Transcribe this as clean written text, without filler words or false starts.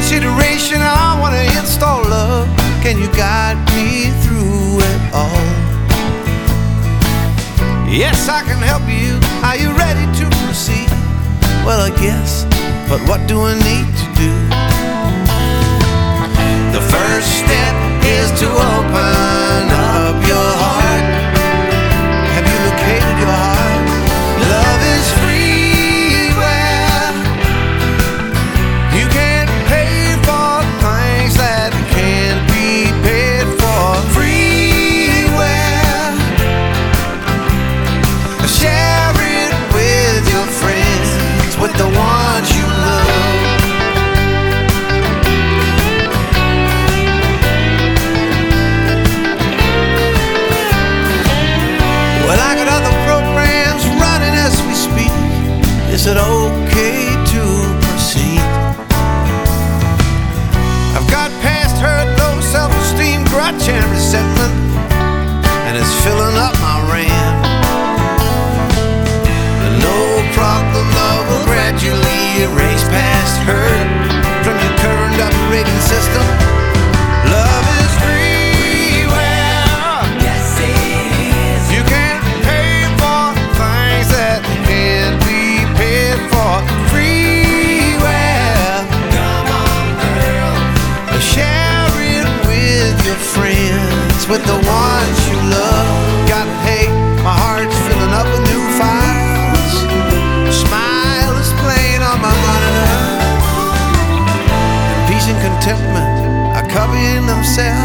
consideration. I wanna install love. Can you guide me through it all? Yes, I can help you. Are you ready to proceed? Well, I guess, but what do I need to do? The first step is to open up your heart. Have you located your heart? Love is free where you can't pay for things that can't be paid for. Free where share it with your friends, with the ones you love. Well, I got other programs running as we speak. Is it okay to proceed? I've got past hurt, low self-esteem, grudge and resentment, and it's filling up my RAM. No problem, love will gradually erase past hurt from your current operating system. Love is free where, yes it is, you can't pay for things that can't be paid for. Free where, come on girl, share it with your friends, with the ones you love. Got hate, my heart's filling up with new files. Smile is playing on my monitor, and peace and contentment are copying themselves.